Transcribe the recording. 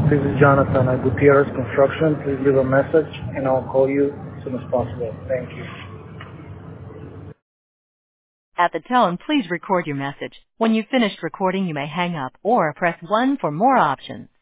This is Jonathan at Gutierrez Construction. Please leave a message and I'll call you as soon as possible. Thank you. At the tone, please record your message. When you've finished recording, you may hang up or press 1 for more options.